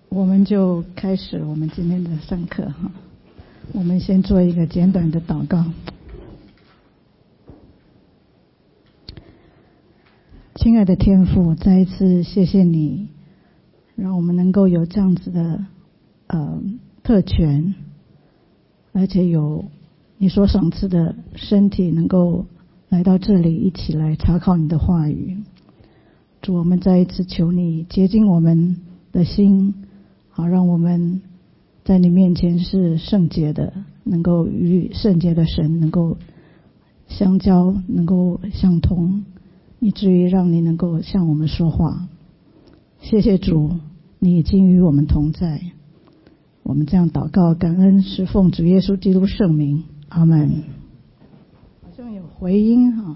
我们就开始我们今天的上课哈。我们先做一个简短的祷告。亲爱的天父，再一次谢谢你，让我们能够有这样子的特权，而且有你所赏赐的身体，能够来到这里一起来查考你的话语。主，我们再一次求你洁净我们的心，好让我们在你面前是圣洁的，能够与圣洁的神能够相交，能够相通，以至于让你能够向我们说话。谢谢主，你已经与我们同在。我们这样祷告感恩，是奉主耶稣基督圣名，阿们。好像有回音哈。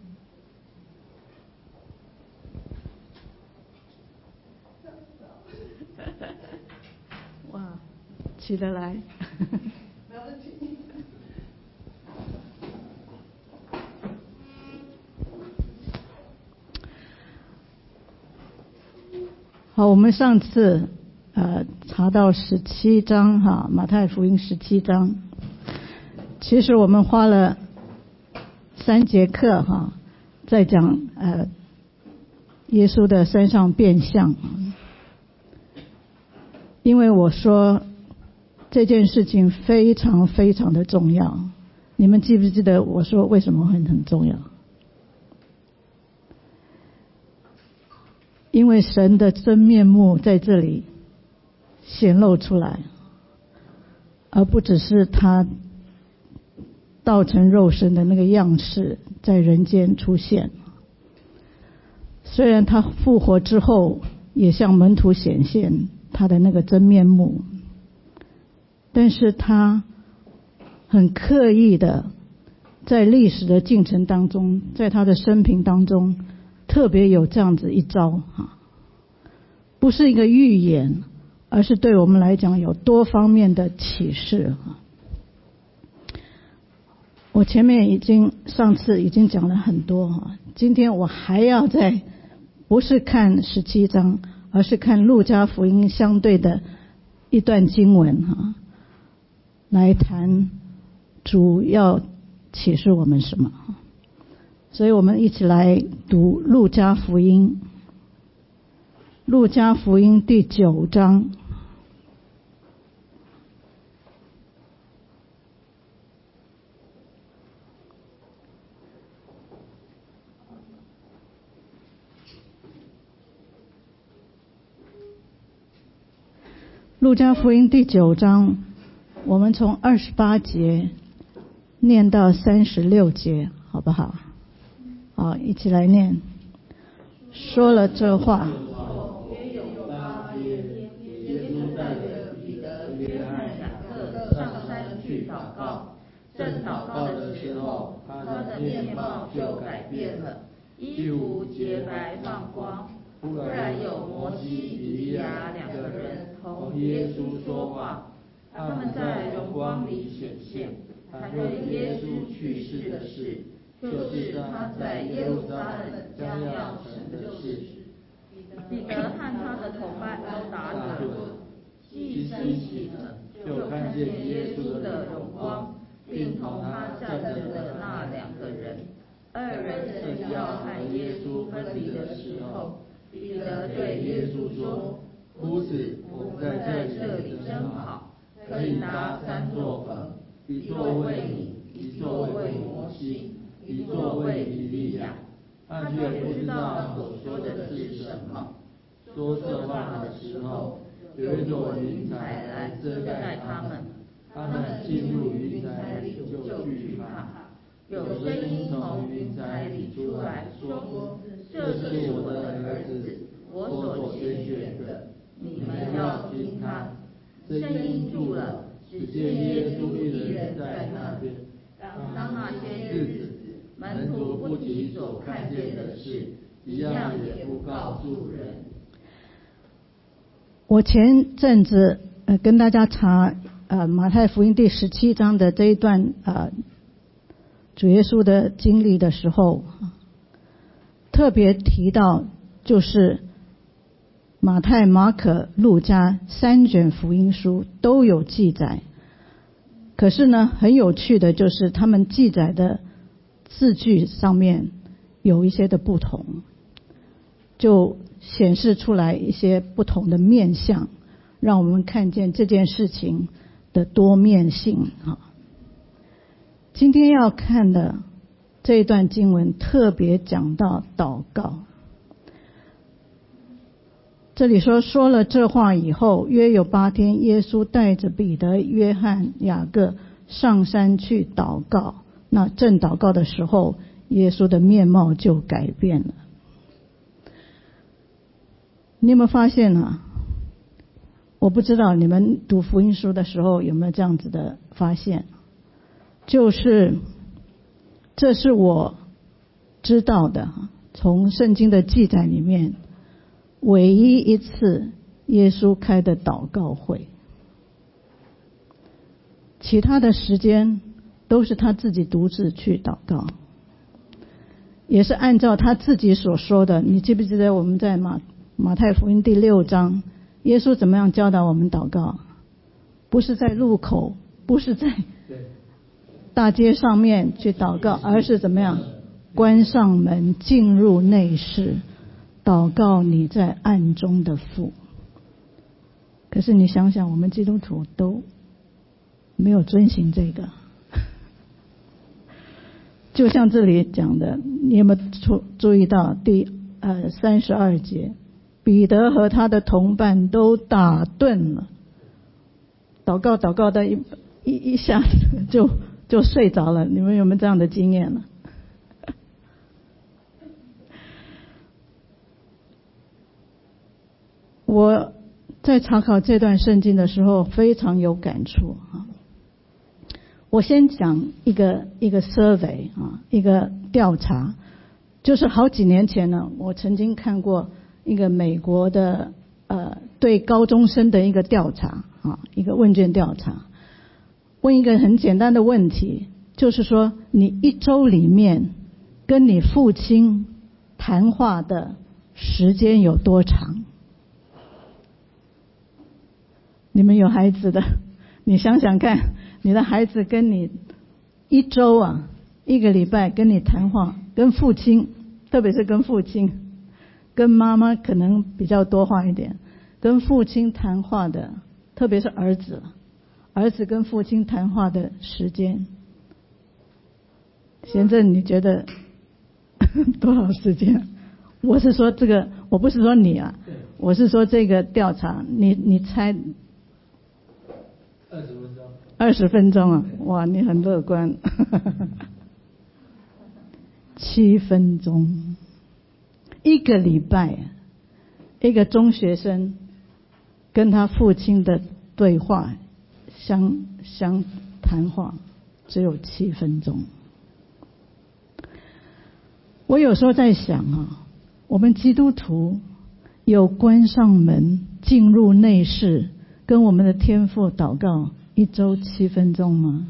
哇，起得来。好，我们上次查到17章哈，马太福音17章。其实我们花了3节课哈，在讲耶稣的山上变相。因为我说这件事情非常非常的重要，你们记不记得我说为什么会很重要？因为神的真面目在这里显露出来，而不只是他道成肉身的那个样式在人间出现。虽然他复活之后也向门徒显现他的那个真面目，但是他很刻意的在历史的进程当中，在他的生平当中特别有这样子一招，不是一个预言，而是对我们来讲有多方面的启示。我前面上次已经讲了很多，今天我还要不是看17章，而是看路加福音相对的一段经文来谈主要启示我们什么。所以我们一起来读路加福音第9章。路加福音第9章，我们从28节念到36节，好不好？好，一起来念。说了这话， 约有8天，耶稣带着彼得、约翰、雅各上山去祷告。正祷告的时候，他的面貌就改变了，衣服洁白放光。忽然有摩西、以利亚2个人同耶稣说话，他们在荣光里显现，谈论耶稣去世的事，就是他在耶路撒冷将要成的事。彼得和他的同伴都打盹，既清醒了，就看见耶稣的荣光，并同他站着的那2个人。2人正要和耶稣分离的时候，彼得对耶稣说：夫子，我们在这里真好，可以搭3座棚，一座为你，一座为摩西，一座为以利亚。他却不知道所说的是什么。说这话的时候，有一朵云彩来遮盖他们，他们进入云彩里就惧怕。有声音从云彩里出来说：这是我的儿子，我所拣选的，你们要听他。声音住了，只见耶稣一人在那边。当那些日子，门徒不提所看见的事，一样也不告诉人。 我前阵子跟大家查马太福音第17章的这一段主耶稣的经历的时候，特别提到就是马太、马可、路加3卷福音书都有记载。可是呢，很有趣的就是他们记载的字句上面有一些的不同，就显示出来一些不同的面向，让我们看见这件事情的多面性啊。今天要看的这一段经文特别讲到祷告。这里说了这话以后，约有8天，耶稣带着彼得、约翰、雅各上山去祷告。那正祷告的时候，耶稣的面貌就改变了。你有没有发现啊？我不知道你们读福音书的时候有没有这样子的发现，就是这是我知道的，从圣经的记载里面唯一一次耶稣开的祷告会，其他的时间都是他自己独自去祷告，也是按照他自己所说的。你记不记得我们在马太福音第6章，耶稣怎么样教导我们祷告？不是在路口，不是在大街上面去祷告，而是怎么样？关上门，进入内室，祷告你在暗中的父。可是你想想，我们基督徒都没有遵行这个。就像这里讲的，你有没有注意到第32节，彼得和他的同伴都打盹了，祷告的一下子就睡着了。你们有没有这样的经验呢？我在查考这段圣经的时候非常有感触啊。我先讲一个 survey 啊，一个调查，就是好几年前呢，我曾经看过一个美国的对高中生的一个调查啊，一个问卷调查，问一个很简单的问题，就是说你1周里面跟你父亲谈话的时间有多长？你们有孩子的，你想想看，你的孩子跟你1周啊，1个礼拜跟你谈话，跟父亲，特别是跟父亲，跟妈妈可能比较多话一点，跟父亲谈话的，特别是儿子跟父亲谈话的时间，贤正你觉得多少时间？我是说这个，我不是说你啊，我是说这个调查，你猜？20分钟啊！哇，你很乐观。7分钟，1个礼拜，一个中学生跟他父亲的对话相谈话只有7分钟。我有时候在想啊，我们基督徒有关上门进入内室跟我们的天父祷告1周7分钟吗？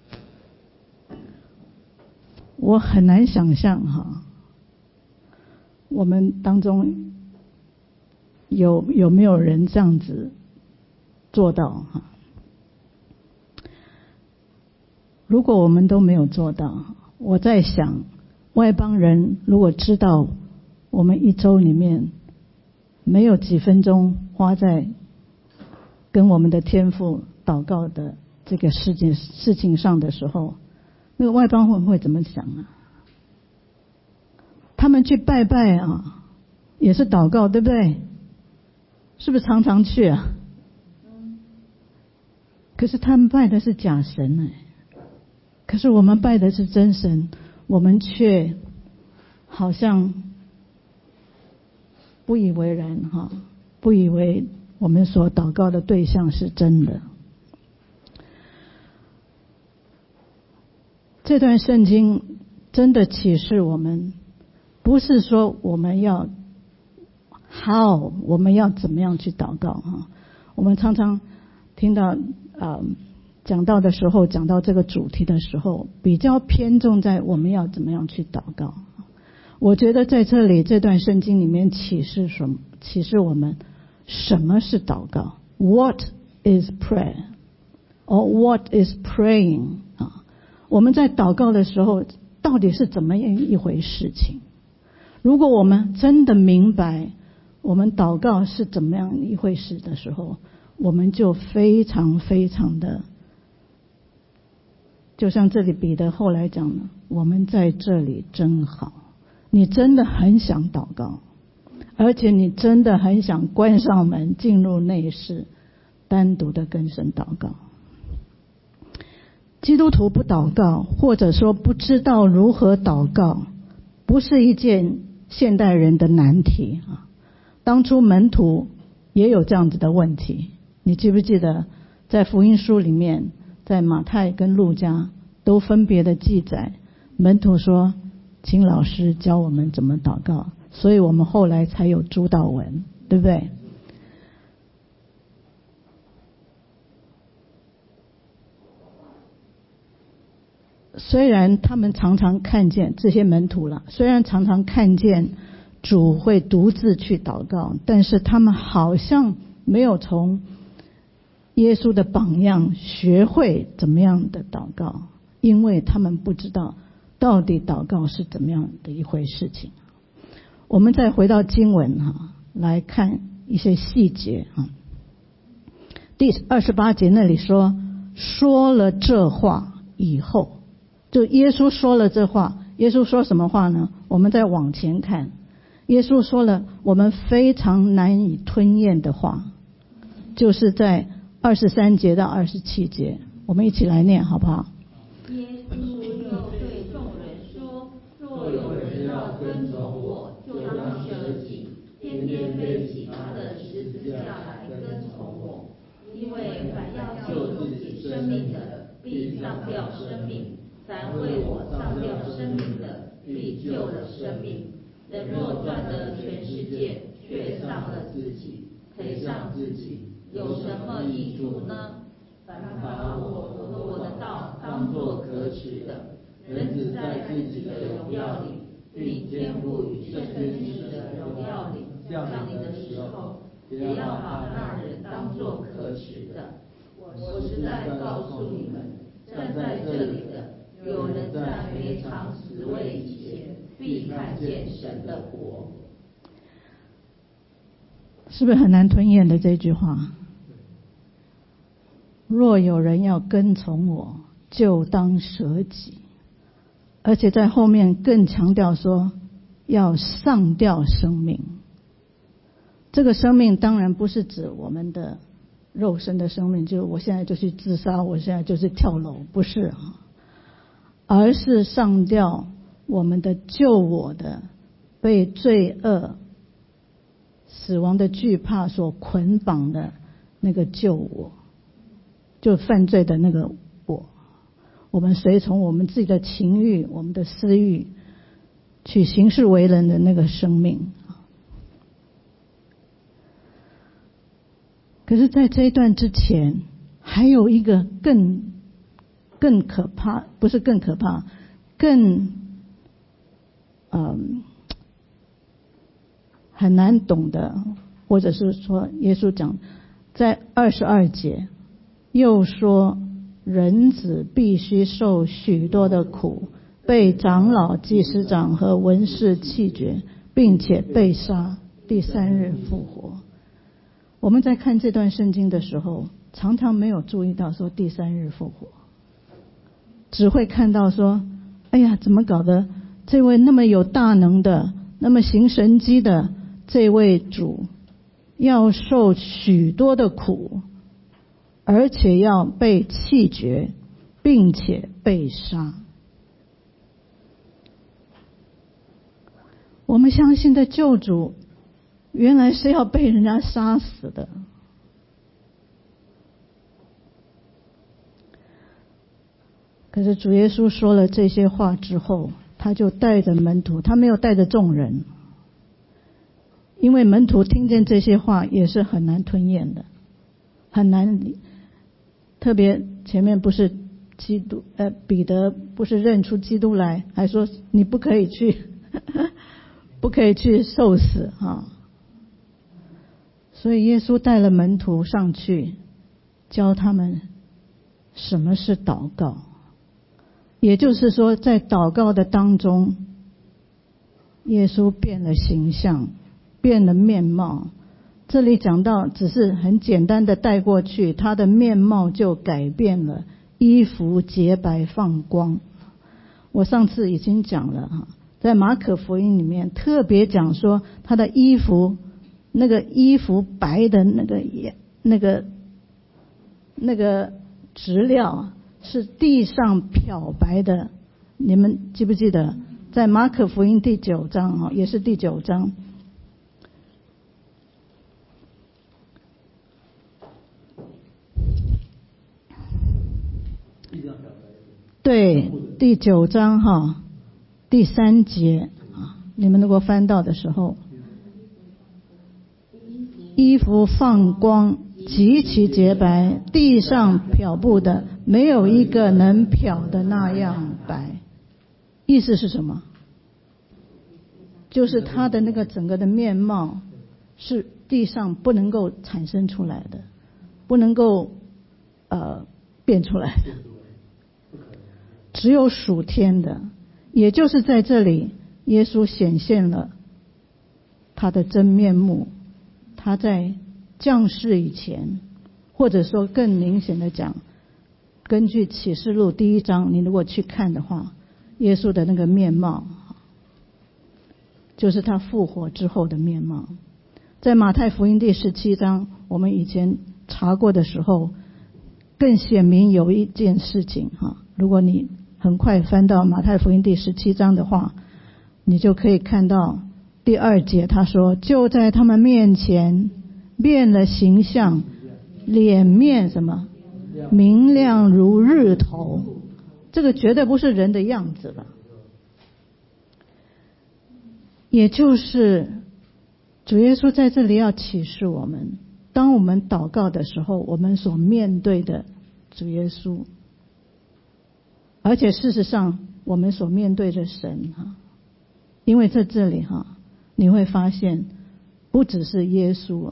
我很难想象哈，我们当中有没有人这样子做到哈？如果我们都没有做到，我在想，外邦人如果知道我们1周里面没有几分钟花在跟我们的天父祷告的这个事情上的时候，那个外邦人会怎么想啊？他们去拜拜啊，也是祷告，对不对？是不是常常去啊？可是他们拜的是假神哎，可是我们拜的是真神，我们却好像不以为然哈，不以为我们所祷告的对象是真的。这段圣经真的启示我们，不是说我们要我们要怎么样去祷告哈。我们常常听到讲到的时候，讲到这个主题的时候，比较偏重在我们要怎么样去祷告。我觉得在这里这段圣经里面启示我们什么是祷告 ？What is prayer? Or what is praying? 我们在祷告的时候，到底是怎么样一回事情？如果我们真的明白我们祷告是怎么样一回事的时候，我们就非常非常的，就像这里彼得后来讲的，我们在这里真好。你真的很想祷告，而且你真的很想关上门进入内室，单独的跟神祷告。基督徒不祷告，或者说不知道如何祷告，不是一件现代人的难题啊。当初门徒也有这样子的问题，你记不记得在福音书里面，在马太跟路加都分别的记载，门徒说请老师教我们怎么祷告，所以我们后来才有主祷文，对不对？虽然他们常常看见这些门徒了，虽然常常看见主会独自去祷告，但是他们好像没有从耶稣的榜样学会怎么样的祷告，因为他们不知道到底祷告是怎么样的一回事情。我们再回到经文来看一些细节第28节那里说了这话以后，就耶稣说了这话。耶稣说什么话呢？我们再往前看，耶稣说了我们非常难以吞咽的话，就是在23节到27节，我们一起来念好不好？ 耶稣又对众人说，若有人要跟从我，就当舍己，天天背起他的十字架来跟从我。因为凡要救自己生命的，必丧掉生命；凡为我丧掉生命的，必救了生命。人若赚得全世界，却丧了自己，赔上自己，有什么益处呢？凡把我和我的道当作可耻的，人子在自己的荣耀里，并天父与圣天使的荣耀里降临的时候，也要把那人当作可耻的。我实在告诉你们，站在这里的，有人在没尝死味以前，必看见神的国。 是不是很难吞咽的这句话？若有人要跟从我，就当舍己。而且在后面更强调说，要丧掉生命。这个生命当然不是指我们的肉身的生命，就是我现在就去自杀，我现在就是跳楼，不是而是丧掉我们的救我的，被罪恶死亡的惧怕所捆绑的那个救我，就犯罪的那个我们随从我们自己的情欲，我们的私欲去行事为人的那个生命。可是在这一段之前，还有一个更可怕，不是更可怕，更很难懂的，或者是说耶稣讲在22节又说，人子必须受许多的苦，被长老、祭司长和文士弃绝，并且被杀，第3日复活。我们在看这段圣经的时候，常常没有注意到说第3日复活，只会看到说，哎呀，怎么搞的？这位那么有大能的，那么行神迹的这位主，要受许多的苦，而且要被弃绝，并且被杀。我们相信的救主原来是要被人家杀死的。可是主耶稣说了这些话之后，他就带着门徒，他没有带着众人，因为门徒听见这些话也是很难吞咽的，很难。特别前面不是彼得不是认出基督来，还说你不可以去不可以去受死所以耶稣带了门徒上去，教他们什么是祷告。也就是说，在祷告的当中，耶稣变了形象，变了面貌。这里讲到只是很简单的带过去，他的面貌就改变了，衣服洁白放光。我上次已经讲了哈，在马可福音里面特别讲说，他的衣服，那个衣服白的那个质料是地上漂白的。你们记不记得在马可福音第9章，也是第9章，对，第9章第3节，你们如果翻到的时候，衣服放光，极其洁白，地上漂布的没有一个能漂的那样白。意思是什么？就是他的那个整个的面貌是地上不能够产生出来的，不能够变出来的，只有属天的。也就是在这里，耶稣显现了他的真面目。他在降世以前，或者说更明显的讲，根据启示录第1章，你如果去看的话，耶稣的那个面貌就是他复活之后的面貌。在马太福音第17章，我们以前查过的时候，更显明有一件事情如果你很快翻到马太福音第17章的话，你就可以看到第2节，他说就在他们面前变了形象，脸面什么明亮如日头。这个绝对不是人的样子了。也就是主耶稣在这里要启示我们，当我们祷告的时候，我们所面对的主耶稣，而且事实上我们所面对的神因为在这里你会发现不只是耶稣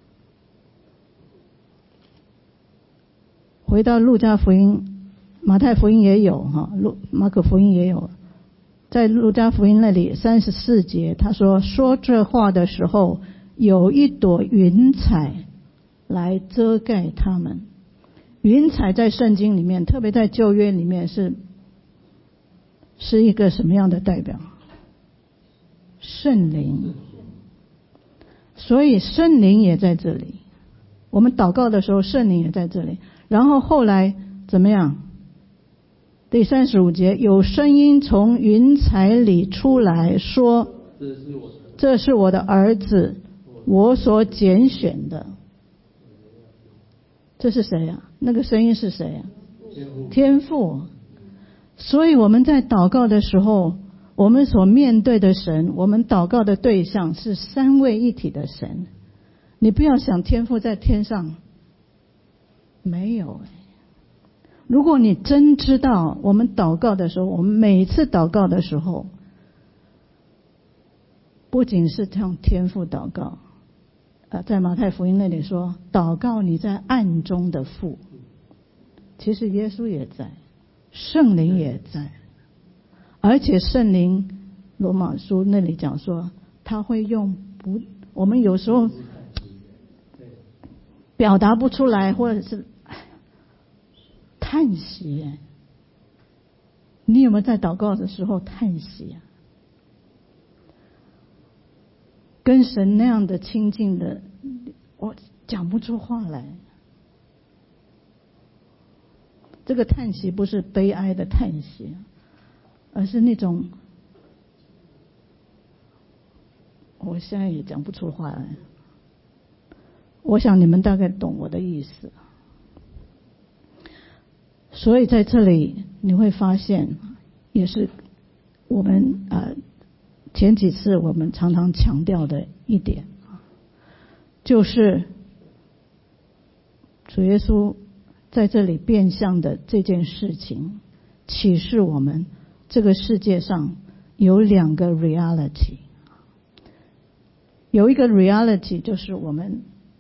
回到路加福音，马太福音也有马可福音也有。在路加福音那里34节，他说这话的时候，有一朵云彩来遮盖他们。云彩在圣经里面，特别在旧约里面是一个什么样的代表？圣灵。所以圣灵也在这里，我们祷告的时候圣灵也在这里。然后后来怎么样？第35节，有声音从云彩里出来说，这是我的儿子，我所拣选的。这是谁呀？那个声音是谁呀？天父。所以我们在祷告的时候，我们所面对的神，我们祷告的对象是三位一体的神。你不要想天父在天上，没有。如果你真知道我们祷告的时候，我们每次祷告的时候，不仅是向天父祷告，在马太福音那里说祷告你在暗中的父，其实耶稣也在，圣灵也在，而且圣灵罗马书那里讲说他会用我们有时候表达不出来，或者是叹息。你有没有在祷告的时候叹息跟神那样的亲近的，我讲不出话来。这个叹息不是悲哀的叹息，而是那种我现在也讲不出话来。我想你们大概懂我的意思。所以在这里你会发现，也是我们前几次我们常常强调的一点，就是主耶稣在这里变相的这件事情，启示我们这个世界上有两个 reality。有一个 reality 就是我们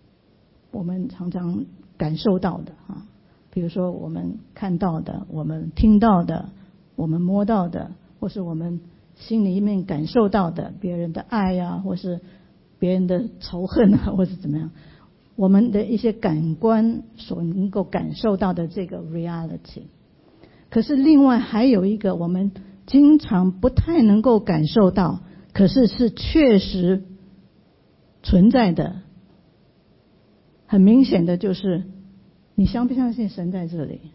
我们常常感受到的啊，比如说我们看到的，我们听到的，我们摸到的，或是我们心里面感受到的别人的爱啊，或是别人的仇恨啊，或是怎么样，我们的一些感官所能够感受到的这个 reality。 可是另外还有一个我们经常不太能够感受到，可是是确实存在的，很明显的就是你相不相信神在这里？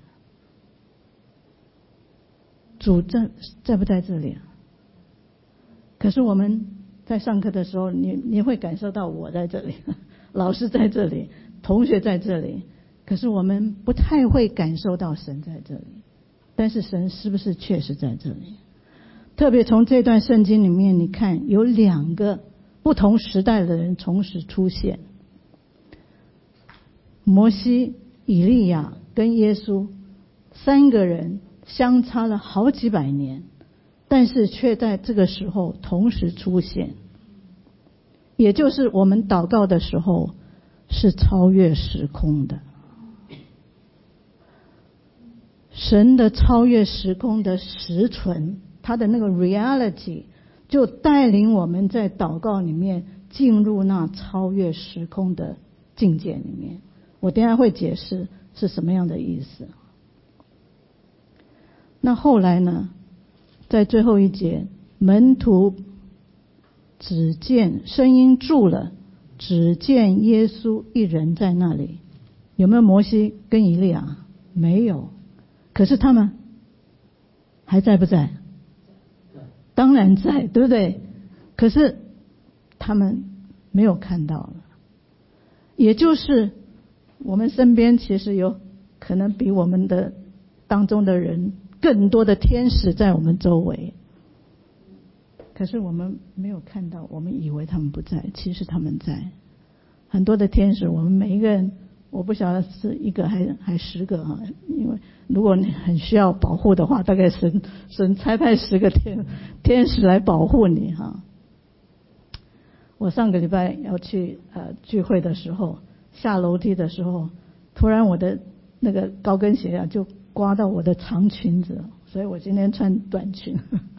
主在不在这里啊？可是我们在上课的时候，你会感受到我在这里，老师在这里，同学在这里，可是我们不太会感受到神在这里。但是神是不是确实在这里？特别从这段圣经里面，你看有2个不同时代的人同时出现，摩西、以利亚跟耶稣3个人相差了好几百年，但是却在这个时候同时出现，也就是我们祷告的时候是超越时空的。神的超越时空的实存，他的那个 reality 就带领我们在祷告里面进入那超越时空的境界里面。我等一下会解释是什么样的意思。那后来呢，在最后一节，门徒只见声音住了，只见耶稣一人在那里。有没有摩西跟以利亚？没有。可是他们还在不在？当然在，对不对？可是他们没有看到了。也就是我们身边其实有可能比我们的当中的人更多的天使在我们周围，可是我们没有看到，我们以为他们不在，其实他们在。很多的天使，我们每一个人，我不晓得是1个还10个啊，因为如果你很需要保护的话，大概神差派10个天使来保护你哈。我上个礼拜要去聚会的时候，下楼梯的时候，突然我的那个高跟鞋啊就刮到我的长裙子，所以我今天穿短裙，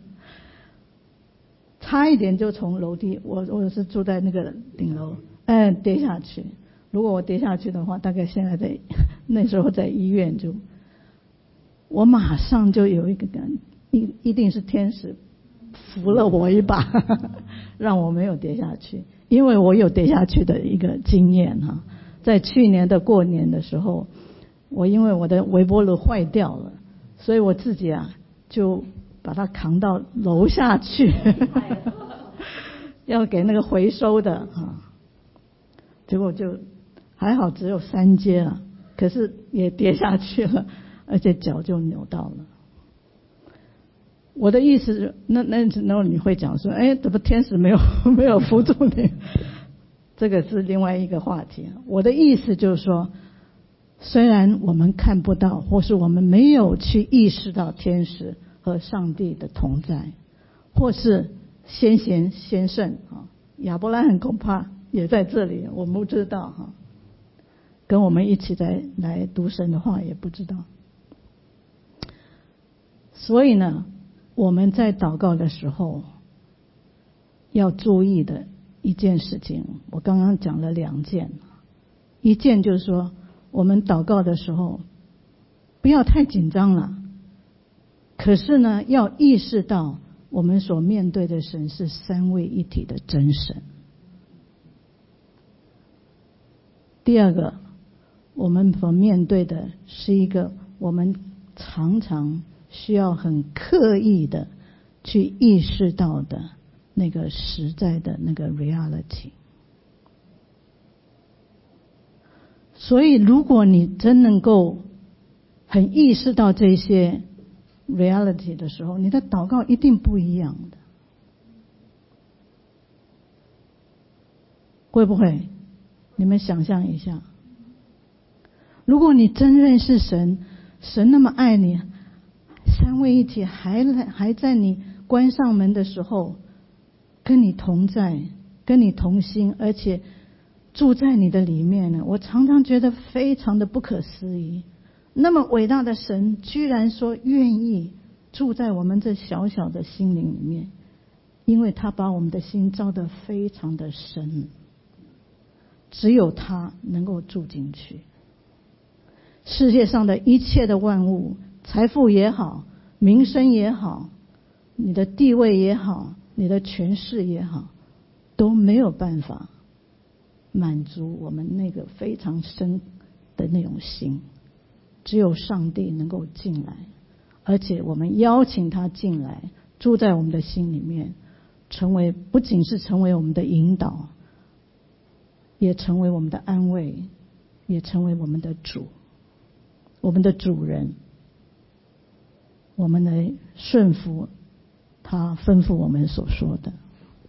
差一点就从楼梯，我是住在那个顶楼，跌下去。如果我跌下去的话，大概现在那时候在医院，就我马上就有一个感，一定是天使扶了我一把，让我没有跌下去。因为我有跌下去的一个经验哈，在去年的过年的时候，我因为我的微波炉坏掉了，所以我自己就把它扛到楼下去，要给那个回收的结果就还好只有3阶了，可是也跌下去了，而且脚就扭到了。我的意思是，那你会讲说，怎么天使没有扶住你？这个是另外一个话题。我的意思就是说，虽然我们看不到，或是我们没有去意识到天使和上帝的同在，或是先贤先圣亚伯拉罕恐怕也在这里，我们不知道跟我们一起来读神的话也不知道。所以呢，我们在祷告的时候要注意的一件事情，我刚刚讲了2件。一件就是说，我们祷告的时候不要太紧张了，可是呢，要意识到我们所面对的神是3位一体的真神。第二个，我们所面对的是一个我们常常需要很刻意的去意识到的那个实在的那个 reality。 所以如果你真能够很意识到这些 reality 的时候，你的祷告一定不一样的。会不会？你们想象一下，如果你真认识神，神那么爱你，3位一体还在你关上门的时候跟你同在，跟你同心，而且住在你的里面呢，我常常觉得非常的不可思议。那么伟大的神居然说愿意住在我们这小小的心灵里面，因为他把我们的心造得非常的深，只有他能够住进去。世界上的一切的万物，财富也好，名声也好，你的地位也好，你的权势也好，都没有办法满足我们那个非常深的那种心。只有上帝能够进来，而且我们邀请他进来，住在我们的心里面，不仅是成为我们的引导，也成为我们的安慰，也成为我们的主，我们的主人。我们来顺服他吩咐我们所说的。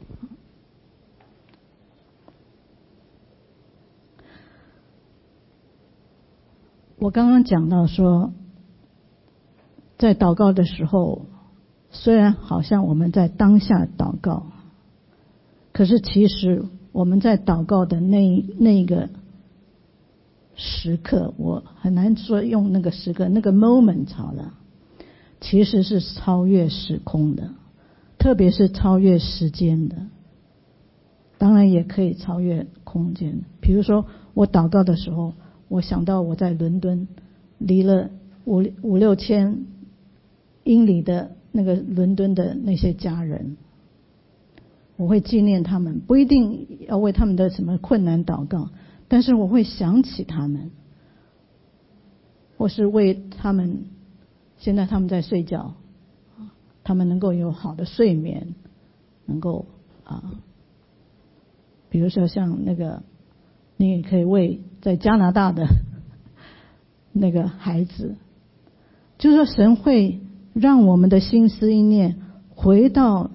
我刚刚讲到说，在祷告的时候，虽然好像我们在当下祷告，可是其实我们在祷告的那个时刻，我很难说用那个时刻那个 moment 好了，其实是超越时空的，特别是超越时间的，当然也可以超越空间。比如说我祷告的时候，我想到我在伦敦，离了5-6千英里的那个伦敦的那些家人，我会纪念他们，不一定要为他们的什么困难祷告，但是我会想起他们，或是为他们，现在他们在睡觉，他们能够有好的睡眠，能够比如说像那个，你也可以为在加拿大的那个孩子，就是说神会让我们的心思意念回到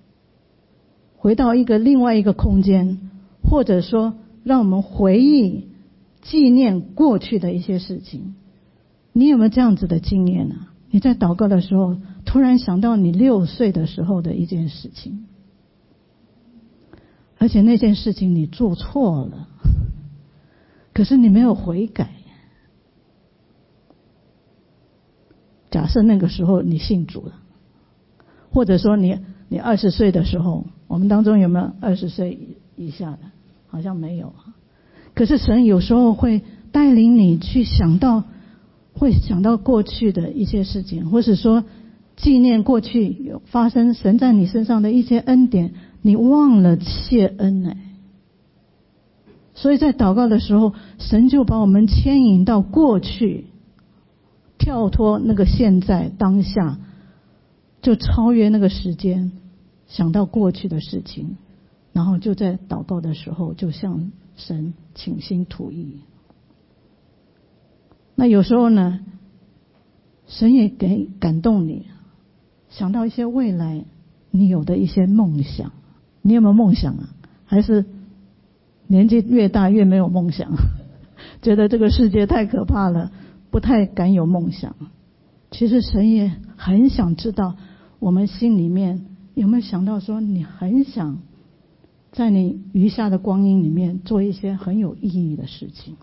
另外一个空间，或者说让我们回忆纪念过去的一些事情。你有没有这样子的经验啊？你在祷告的时候突然想到你6岁的时候的一件事情，而且那件事情你做错了，可是你没有悔改。假设那个时候你信主了，或者说你20岁的时候，我们当中有没有20岁以下的？好像没有。可是神有时候会带领你去想到过去的一些事情，或是说纪念过去有发生神在你身上的一些恩典，你忘了谢恩所以在祷告的时候，神就把我们牵引到过去，跳脱那个现在当下，就超越那个时间，想到过去的事情，然后就在祷告的时候就向神倾心吐意。那有时候呢，神也给感动你，想到一些未来你有的一些梦想。你有没有梦想啊？还是年纪越大越没有梦想，觉得这个世界太可怕了，不太敢有梦想？其实神也很想知道我们心里面有没有想到说，你很想在你余下的光阴里面做一些很有意义的事情，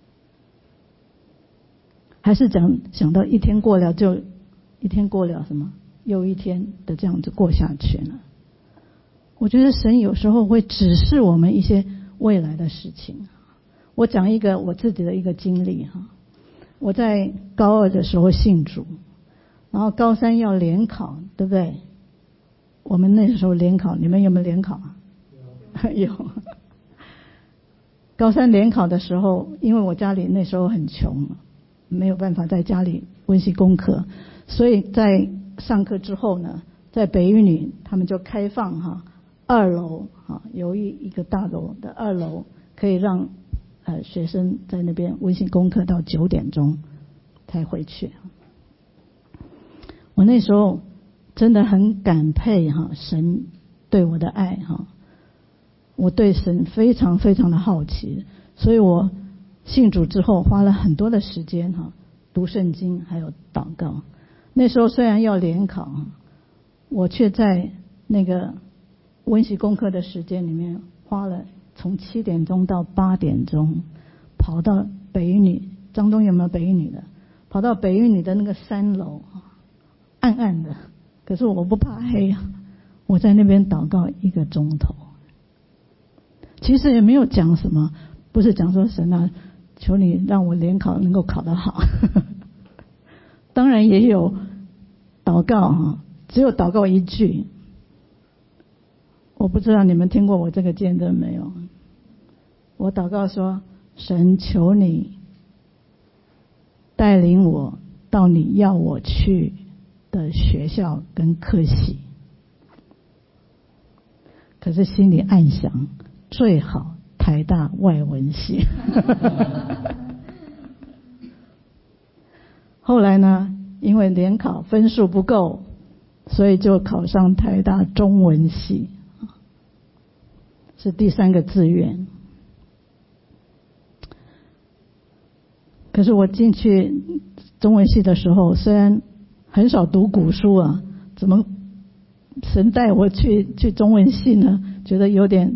还是想到一天过了什么又一天的这样子过下去了？我觉得神有时候会指示我们一些未来的事情。我讲一个我自己的一个经历我在高2的时候信主，然后高3要联考，对不对？我们那时候联考，你们有没有联考啊？有。高3联考的时候，因为我家里那时候很穷，没有办法在家里温习功课，所以在上课之后呢，在北一女他们就开放2楼有一个大楼的2楼可以让学生在那边温习功课到9点钟才回去。我那时候真的很感佩神对我的爱我对神非常非常的好奇，所以我信主之后花了很多的时间读圣经还有祷告。那时候虽然要联考，我却在那个温习功课的时间里面花了从7点钟到8点钟，跑到北一女，彰东有没有北一女的？跑到北一女的那个3楼，暗暗的，可是我不怕黑啊，我在那边祷告1个钟头。其实也没有讲什么，不是讲说神啊，求你让我联考能够考得好。当然也有祷告哈，只有祷告一句。我不知道你们听过我这个见证没有？我祷告说：神，求你带领我到你要我去的学校跟科系。可是心里暗想，最好台大外文系。后来呢，因为联考分数不够，所以就考上台大中文系，是第3个志愿。可是我进去中文系的时候，虽然很少读古书啊，怎么神带我去中文系呢？觉得有点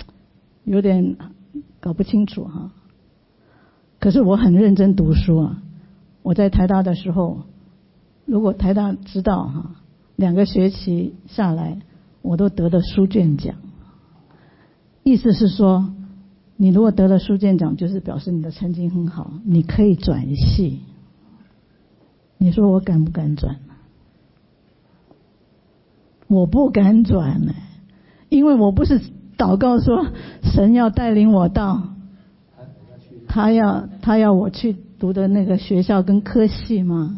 搞不清楚哈。可是我很认真读书啊。我在台大的时候，如果台大知道哈，2个学期下来，我都得了书卷奖。意思是说，你如果得了书卷奖，就是表示你的成绩很好，你可以转系。你说我敢不敢转？我不敢转呢，因为我不是祷告说神要带领我到他要我去读的那个学校跟科系吗？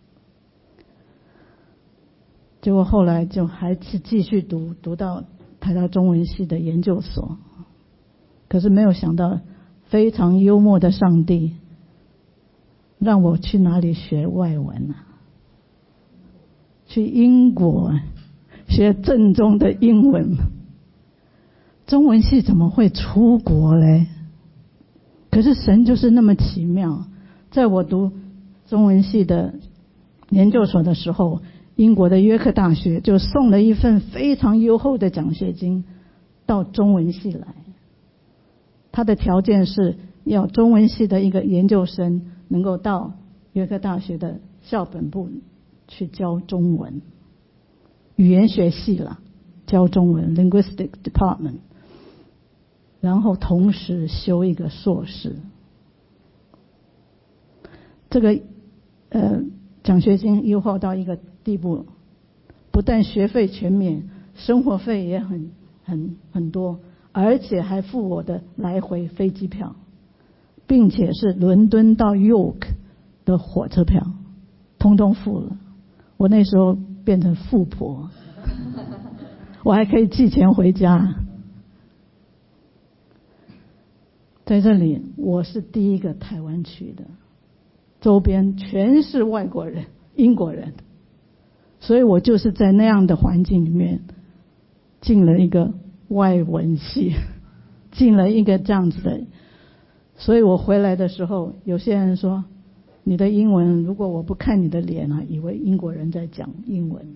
结果后来就还是继续读到台大中文系的研究所。可是没有想到，非常幽默的上帝让我去哪里学外文啊？去英国学正宗的英文。中文系怎么会出国嘞？可是神就是那么奇妙，在我读中文系的研究所的时候，英国的约克大学就送了一份非常优厚的奖学金到中文系来。他的条件是要中文系的一个研究生能够到约克大学的校本部去教中文，语言学系啦，教中文 linguistic department， 然后同时修一个硕士。这个奖学金优厚到一个地步，不但学费全免，生活费也很多，而且还付我的来回飞机票，并且是伦敦到 York 的火车票，通通付了。我那时候变成富婆，我还可以寄钱回家。在这里，我是第一个台湾区的，周边全是外国人、英国人，所以我就是在那样的环境里面进了一个外文系，进了一个这样子的。所以我回来的时候，有些人说你的英文，如果我不看你的脸啊，以为英国人在讲英文。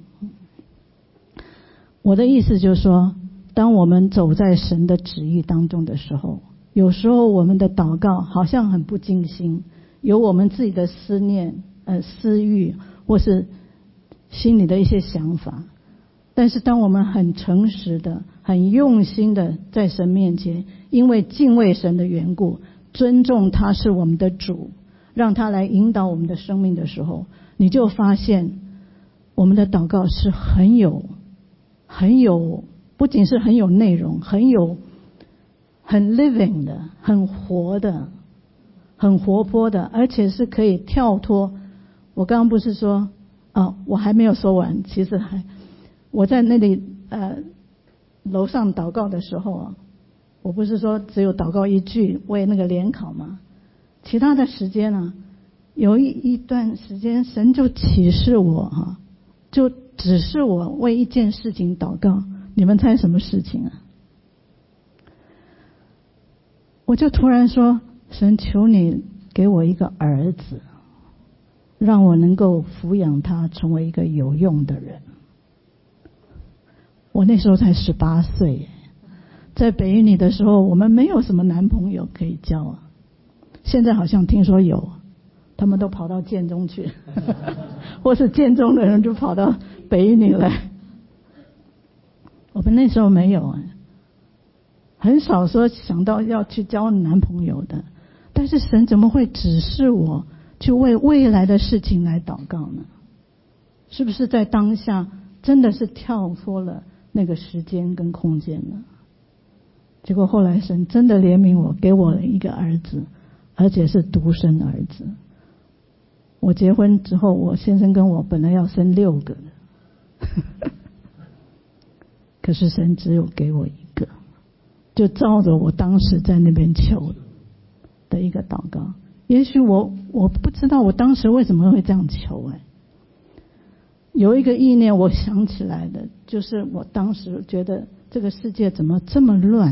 我的意思就是说，当我们走在神的旨意当中的时候，有时候我们的祷告好像很不尽心，有我们自己的思念、私欲，或是心里的一些想法。但是当我们很诚实的、很用心的在神面前，因为敬畏神的缘故，尊重他是我们的主，让他来引导我们的生命的时候，你就发现我们的祷告是很有，不仅是很有内容，很 living 的，很活的，很活泼的，而且是可以跳脱。我刚刚不是说我还没有说完，其实我在那里楼上祷告的时候啊，我不是说只有祷告一句为那个联考吗？其他的时间呢，有一段时间神就启示我就指示我为一件事情祷告。你们猜什么事情啊？我就突然说，神求你给我一个儿子，让我能够抚养他成为一个有用的人。我那时候才18岁， 在北一女的时候，我们没有什么男朋友可以交啊。现在好像听说有，他们都跑到建中去，或是建中的人就跑到北一女来。我们那时候没有很少说想到要去交男朋友的。但是神怎么会指示我去为未来的事情来祷告呢？是不是在当下真的是跳脱了那个时间跟空间呢？结果后来神真的怜悯我，给我了一个儿子，而且是独生儿子。我结婚之后，我先生跟我本来要生6个的可是神只有给我1个，就照着我当时在那边求的一个祷告。也许我不知道我当时为什么会这样求有一个意念我想起来的，就是我当时觉得这个世界怎么这么乱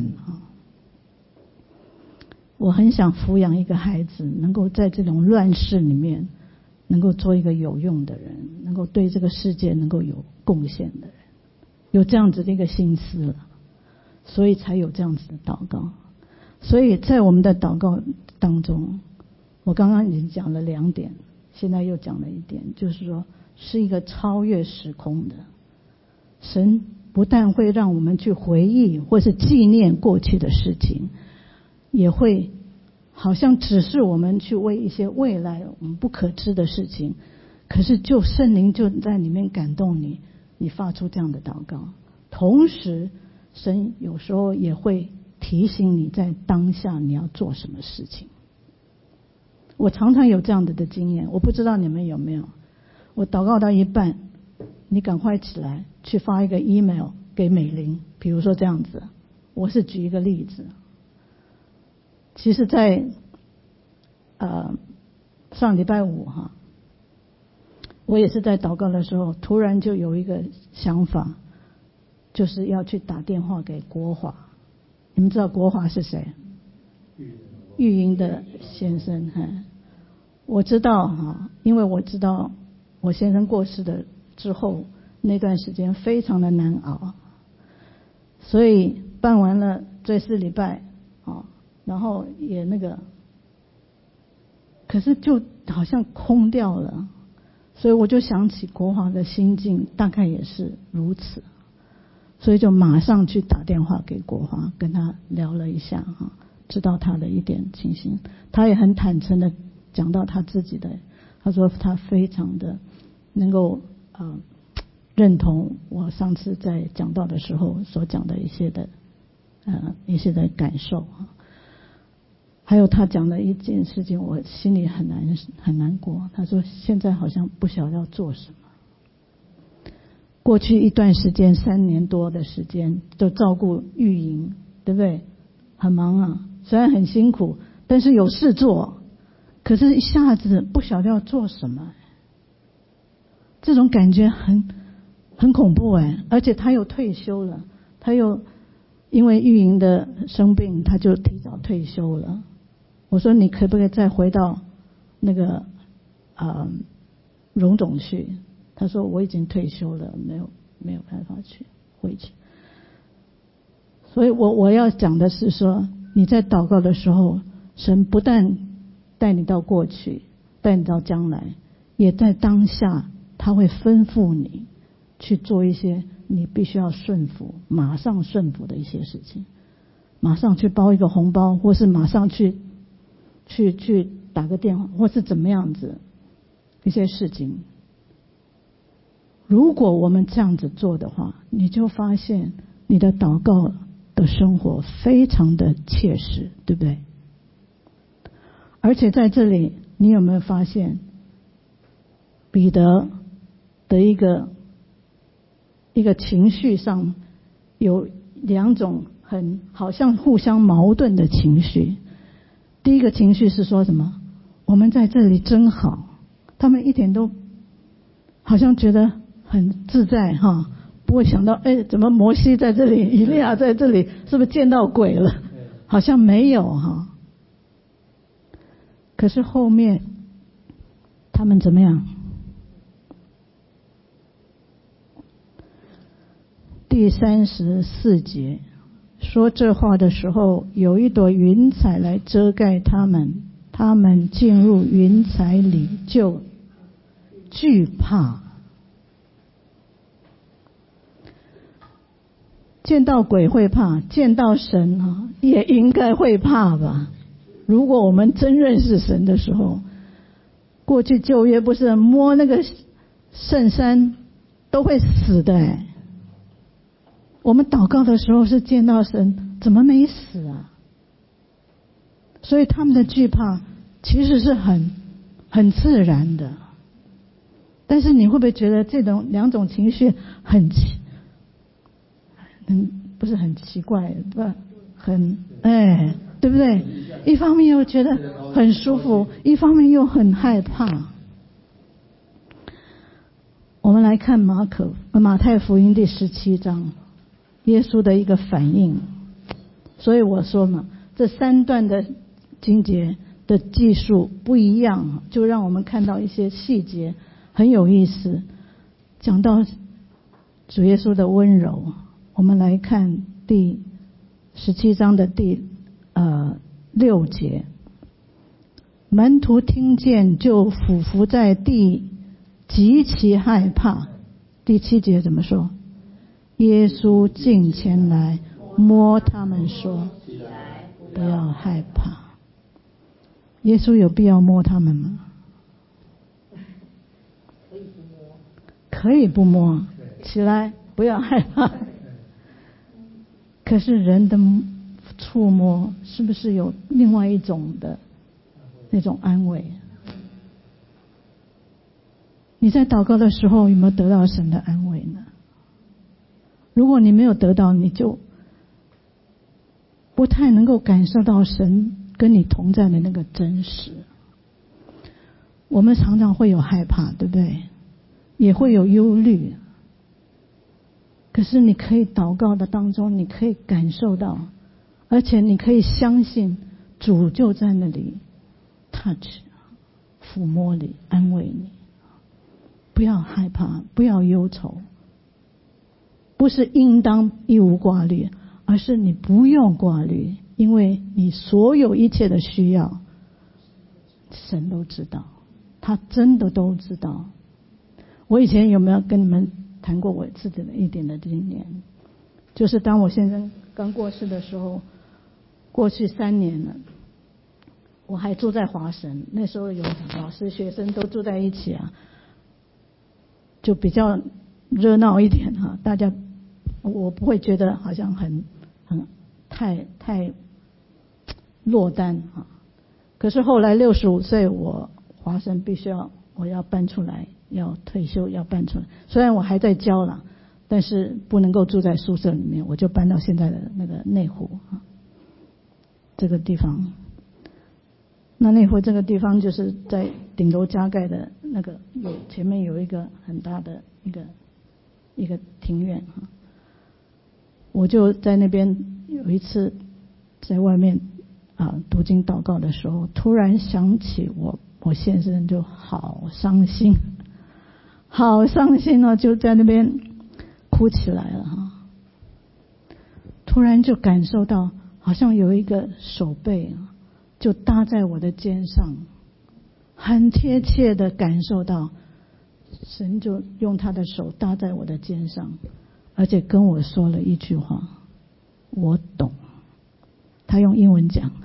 我很想抚养一个孩子，能够在这种乱世里面能够做一个有用的人，能够对这个世界能够有贡献的人，有这样子的一个心思了，所以才有这样子的祷告。所以在我们的祷告当中，我刚刚已经讲了2点，现在又讲了1点，就是说是一个超越时空的。神不但会让我们去回忆或是纪念过去的事情，也会好像指示我们去为一些未来我们不可知的事情，可是就圣灵就在里面感动你，你发出这样的祷告。同时神有时候也会提醒你在当下你要做什么事情。我常常有这样的经验，我不知道你们有没有。我祷告到一半，你赶快起来去发一个 email 给美玲，比如说这样子。我是举一个例子。其实在上礼拜5我也是在祷告的时候，突然就有一个想法，就是要去打电话给国华。你们知道国华是谁？玉英的先生。我知道因为我知道我先生过世的之后那段时间非常的难熬，所以办完了这4礼拜然后也可是就好像空掉了，所以我就想起国华的心境大概也是如此，所以就马上去打电话给国华，跟他聊了一下知道他的一点情形。他也很坦诚的讲到他自己的，他说他非常的能够认同我上次在讲道的时候所讲的一些的感受还有他讲了一件事情，我心里很难过。他说现在好像不晓得要做什么。过去一段时间3年多的时间都照顾育婴，对不对？很忙虽然很辛苦，但是有事做，可是一下子不晓得要做什么，这种感觉很恐怖而且他又退休了，他又因为育婴的生病，他就提早退休了。我说你可不可以再回到那个荣总去？他说我已经退休了，没有办法回去。所以我要讲的是说，你在祷告的时候，神不但带你到过去，带你到将来，也在当下他会吩咐你去做一些你必须要马上顺服的一些事情，马上去包一个红包，或是马上去打个电话，或是怎么样子一些事情。如果我们这样子做的话，你就发现你的祷告的生活非常的切实，对不对？而且在这里你有没有发现彼得的一个情绪上有2种好像互相矛盾的情绪。第一个情绪是说什么？我们在这里真好，他们一点都好像觉得很自在不会想到怎么摩西在这里，以利亚在这里，是不是见到鬼了？好像没有可是后面他们怎么样？第34节说这话的时候，有一朵云彩来遮盖他们，他们进入云彩里就惧怕。见到鬼会怕，见到神啊，也应该会怕吧？如果我们真认识神的时候，过去旧约不是摸那个圣山都会死的我们祷告的时候是见到神，怎么没死啊？所以他们的惧怕其实是很自然的。但是你会不会觉得这种两种情绪不是很奇怪，不很对不对？一方面又觉得很舒服，一方面又很害怕。我们来看马太福音第17章，耶稣的一个反应。所以我说嘛，这3段的经节的记述不一样，就让我们看到一些细节很有意思。讲到主耶稣的温柔，我们来看第17章的第6节，门徒听见就俯伏在地，极其害怕。第7节怎么说？耶稣近前来摸他们说，不要害怕。耶稣有必要摸他们吗？可以不摸，起来，不要害怕。可是人的触摸是不是有另外一种的那种安慰？你在祷告的时候有没有得到神的安慰呢？如果你没有得到，你就不太能够感受到神跟你同在的那个真实。我们常常会有害怕，对不对？也会有忧虑。可是你可以祷告的当中，你可以感受到，而且你可以相信主就在那里 touch 抚摸你，安慰你。不要害怕，不要忧愁，不是应当一无挂虑，而是你不用挂虑，因为你所有一切的需要神都知道，他真的都知道。我以前有没有跟你们谈过我自己的一点的经验？就是当我先生刚过世的时候，过去3年了，我还住在华神，那时候有老师学生都住在一起啊，就比较热闹一点哈，大家我不会觉得好像很太落单哈。可是后来65岁，我华神必须我要搬出来，要退休，要搬出来。虽然我还在教了，但是不能够住在宿舍里面，我就搬到现在的那个内湖这个地方。那内湖这个地方就是在顶楼加盖的那个前面有一个很大的一个庭院我就在那边有一次在外面读经祷告的时候，突然想起我先生，就好伤心就在那边哭起来了突然就感受到好像有一个手背就搭在我的肩上，很贴切的感受到神就用他的手搭在我的肩上，而且跟我说了一句话，我懂。他用英文讲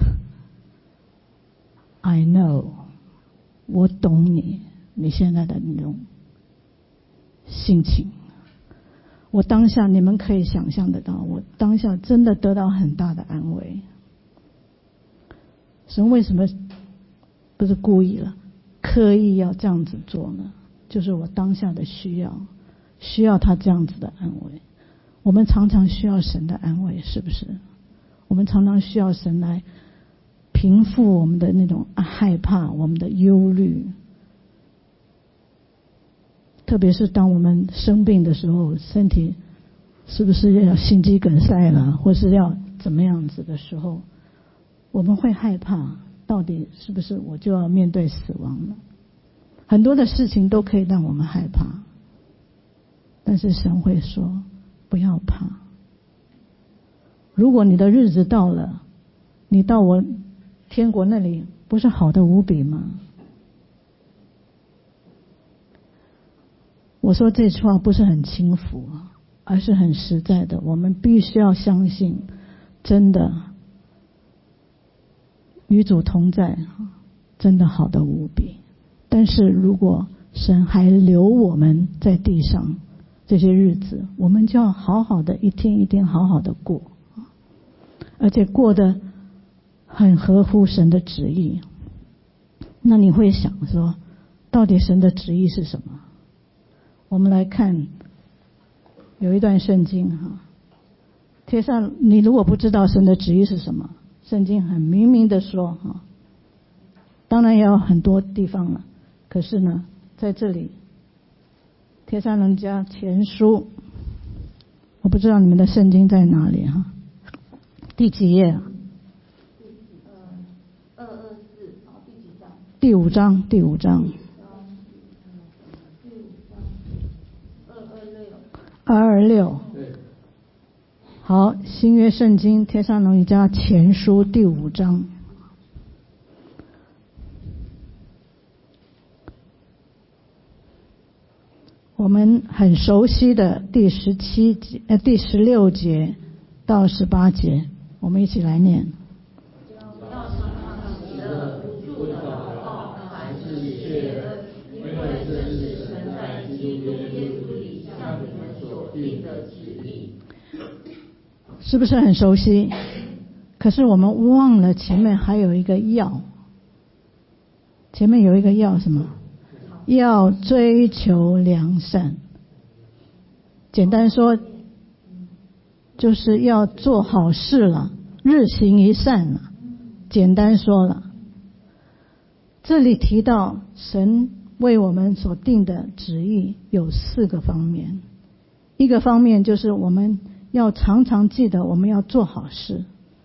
I know， 我懂你现在的那种心情。我当下你们可以想象得到，我当下真的得到很大的安慰。神为什么不是故意了，刻意要这样子做呢？就是我当下的需要他这样子的安慰。我们常常需要神的安慰，是不是？我们常常需要神来平复我们的那种害怕，我们的忧虑。特别是当我们生病的时候，身体是不是要心肌梗塞了，或是要怎么样子的时候，我们会害怕，到底是不是我就要面对死亡了？很多的事情都可以让我们害怕，但是神会说不要怕。 如果你的日子到了，你到我天国那里，不是好的无比吗？我说这句话不是很轻浮啊，而是很实在的。我们必须要相信，真的与主同在，真的好的无比。但是如果神还留我们在地上这些日子，我们就要好好的一天一天好好的过，而且过得很合乎神的旨意。那你会想说，到底神的旨意是什么？我们来看有一段圣经哈，贴上你如果不知道神的旨意是什么，圣经很明明的说哈，当然也有很多地方了，可是呢，在这里帖撒罗尼迦前书，我不知道你们的圣经在哪里哈，第几页啊 ？224，好，第几章？ 第五章，第五章。226。好，新约圣经帖撒罗尼迦前书第5章。我们很熟悉的第16节到18节，我们一起来念。 要常常喜乐，不住的祷告，凡事谢恩，因为这是神在基督耶稣里向你们所定的旨意。 是不是很熟悉？可是我们忘了前面还有一个要，前面有一个要什么？要追求良善。简单说，就是要做好事了，日行一善了。简单说了，这里提到神为我们所定的旨意有4个方面。一个方面就是我们要常常记得我们要做好事，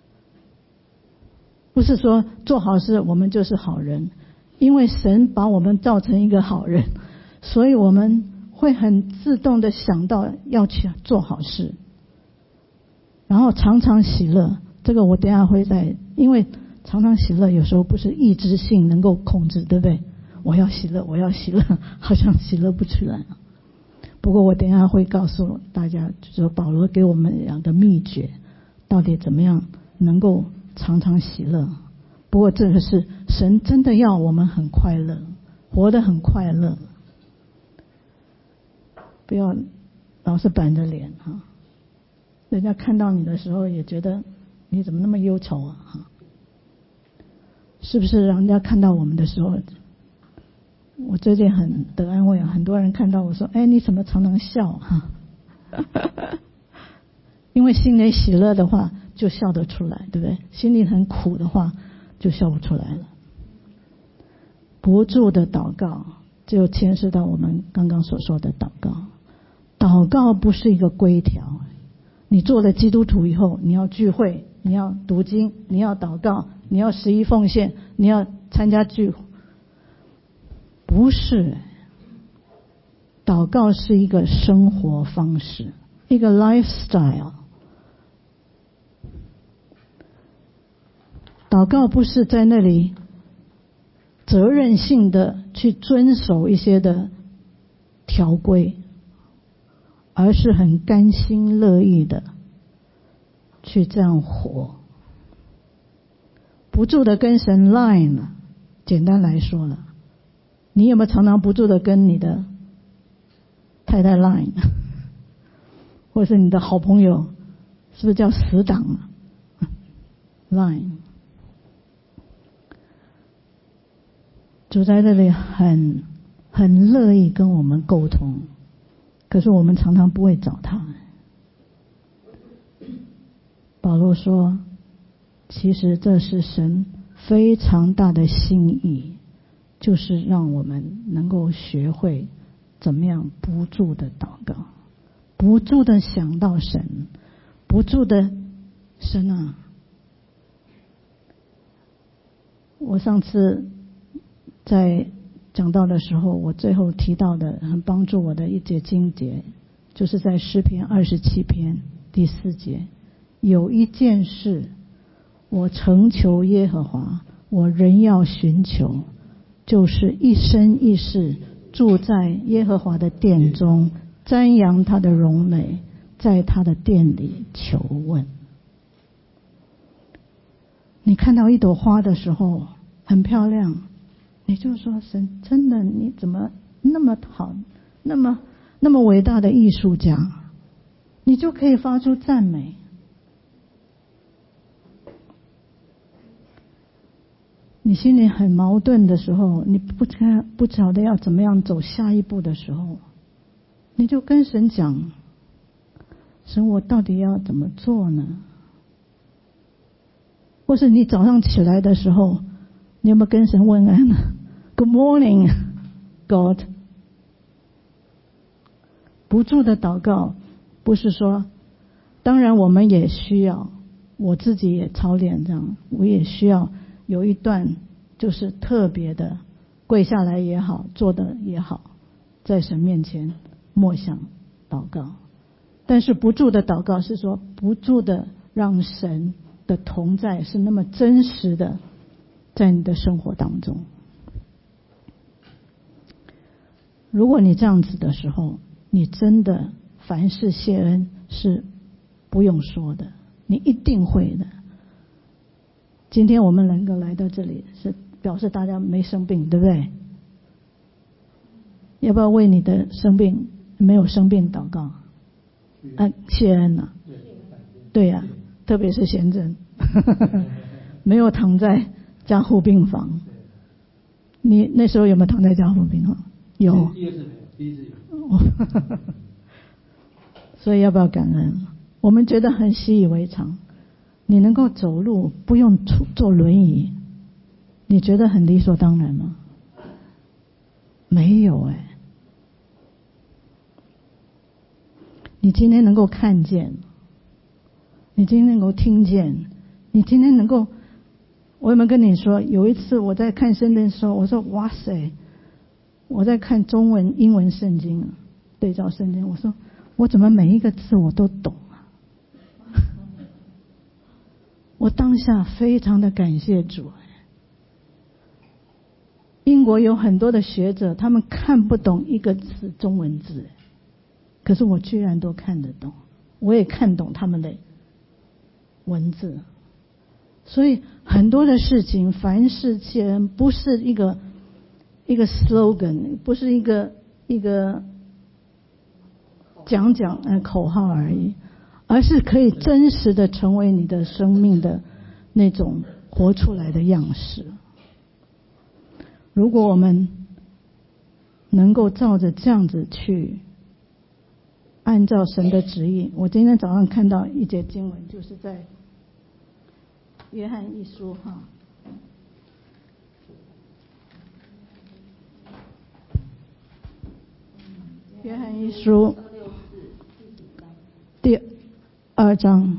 不是说做好事我们就是好人，因为神把我们造成一个好人，所以我们会很自动的想到要去做好事，然后常常喜乐。这个我等一下会在，因为常常喜乐有时候不是意志性能够控制，对不对？我要喜乐，我要喜乐，好像喜乐不出来。不过我等一下会告诉大家，就是说保罗给我们2个秘诀，到底怎么样能够常常喜乐。不过这个是神真的要我们很快乐，活得很快乐，不要老是板着脸哈，人家看到你的时候也觉得你怎么那么忧愁啊哈，是不是？让人家看到我们的时候，我最近很得安慰啊，很多人看到我说：“哎，你怎么常常笑哈？”因为心里喜乐的话，就笑得出来，对不对？心里很苦的话，就笑不出来了。不住的祷告，就牵涉到我们刚刚所说的祷告。祷告不是一个规条，你做了基督徒以后，你要聚会，你要读经，你要祷告，你要11奉献，你要参加聚会。不是，祷告是一个生活方式，一个 lifestyle。祷告不是在那里责任性的去遵守一些的条规，而是很甘心乐意的去这样活，不住的跟神 line 了。简单来说了，你有没有常常不住的跟你的太太 line， 或者是你的好朋友，是不是叫死党啊 line？ 主在这里很乐意跟我们沟通，可是我们常常不会找他。保罗说，其实这是神非常大的心意，就是让我们能够学会怎么样不住的祷告，不住的想到神，不住的神啊！我上次在讲到的时候，我最后提到的很帮助我的一节经节，就是在诗篇27篇第4节， 有一件事，我诚求耶和华，我仍要寻求，就是一生一世住在耶和华的殿中，瞻仰他的荣美，在他的殿里求问。你看到一朵花的时候很漂亮，你就说神真的，你怎么那么好，那么伟大的艺术家，你就可以发出赞美。你心里很矛盾的时候，你不晓得要怎么样走下一步的时候，你就跟神讲，神，我到底要怎么做呢？或是你早上起来的时候，你有没有跟神问安呢？ Good morning, God。 不住的祷告，不是说，当然我们也需要，我自己也操练这样，我也需要有一段就是特别的跪下来也好，坐的也好，在神面前默想祷告。但是不住的祷告是说，不住的让神的同在是那么真实的在你的生活当中。如果你这样子的时候，你真的凡事谢恩是不用说的，你一定会的。今天我们能够来到这里，是表示大家没生病，对不对？要不要为你的生病没有生病祷告？谢恩啊，对呀，特别是贤正没有躺在加护病房。你那时候有没有躺在加护病房？有。 第二次没有，第一次有。 所以要不要感恩？我们觉得很习以为常，你能够走路不用坐轮椅，你觉得很理所当然吗？没有你今天能够看见，你今天能够听见，你今天能够，我有没有跟你说，有一次我在看圣经的时候，我说哇塞，我在看中文英文圣经对照圣经，我说我怎么每一个字我都懂啊？我当下非常的感谢主。英国有很多的学者，他们看不懂一个字中文字，可是我居然都看得懂，我也看懂他们的文字。所以很多的事情，凡事谢恩不是一个 slogan， 不是一个讲口号而已，而是可以真实的成为你的生命的那种活出来的样式。如果我们能够照着这样子去按照神的旨意，我今天早上看到一节经文，就是在约翰一书约翰一书第2章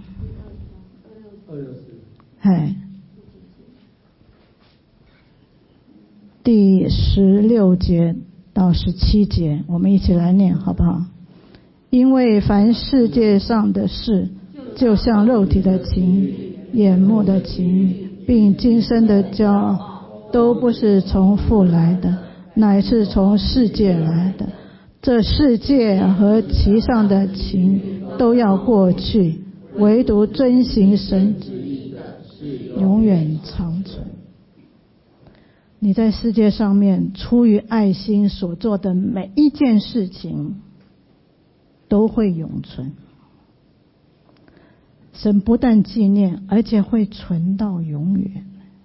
第16节到17节，我们一起来念好不好？因为凡世界上的事，就像肉体的情欲、眼目的情欲，并今生的骄傲，都不是从父来的，乃是从世界来的。这世界和其上的情都要过去，唯独遵行神旨意的是永远长存。你在世界上面出于爱心所做的每一件事情都会永存，神不但纪念，而且会存到永远。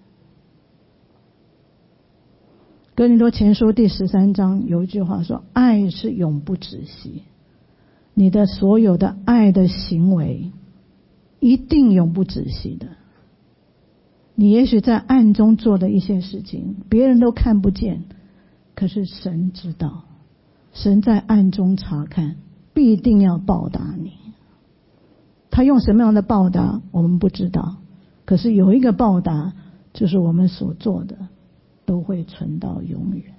哥林多前书第13章有一句话说，爱是永不止息。你的所有的爱的行为一定永不止息的。你也许在暗中做的一些事情别人都看不见，可是神知道，神在暗中查看，必定要报答你。他用什么样的报答我们不知道，可是有一个报答，就是我们所做的都会存到永远。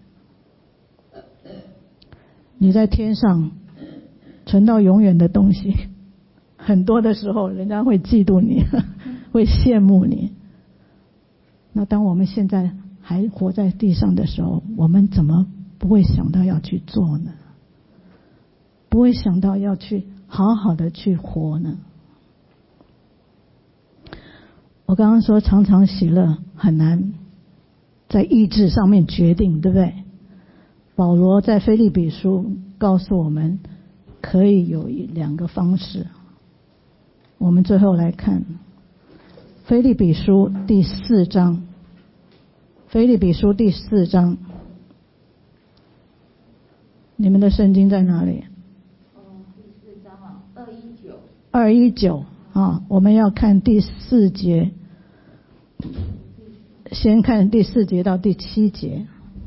你在天上存到永远的东西很多的时候人家会嫉妒你会羡慕你。那当我们现在还活在地上的时候，我们怎么不会想到要去做呢？不会想到要去好好的去活呢？我刚刚说常常喜乐很难在意志上面决定，对不对？保罗在腓立比书告诉我们可以有2个方式。我们最后来看腓立比书第4章，腓立比书第4章，你们的圣经在哪里？ 第4章啊，219 啊，我们要看第4节，先看第4节到第7节。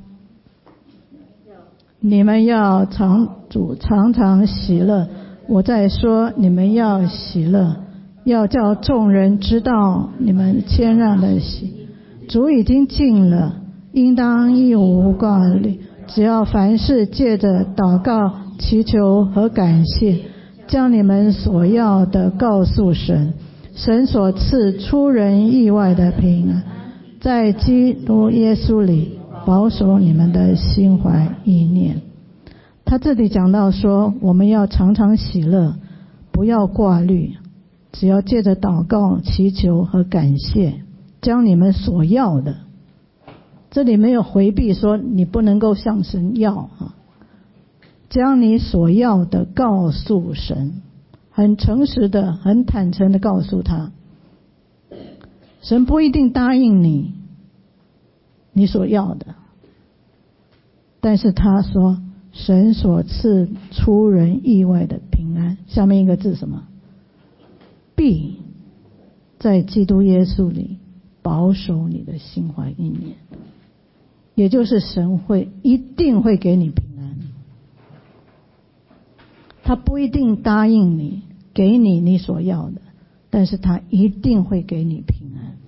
你们要常常喜乐。我在说你们要喜乐，要叫众人知道你们谦让的喜。主已经尽了，应当一无挂虑，只要凡事借着祷告、祈求和感谢，将你们所要的告诉神。神所赐出人意外的平安，在基督耶稣里保守你们的心怀意念。他这里讲到说，我们要常常喜乐，不要挂虑，只要借着祷告、祈求和感谢，将你们所要的，这里没有回避说你不能够向神要将你所要的告诉神，很诚实的、很坦诚的告诉他。神不一定答应你所要的，但是他说神所赐出人意外的平安，下面一个字什么？必在基督耶稣里保守你的心怀意念。也就是神一定会给你平安，他不一定答应你给你所要的，但是他一定会给你平安。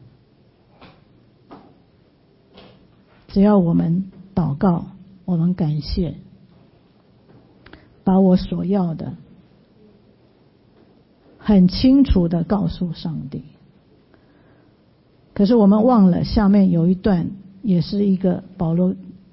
只要我们祷告，我们感谢，把我所要的很清楚的告诉上帝。可是我们忘了下面有一段，也是一个保罗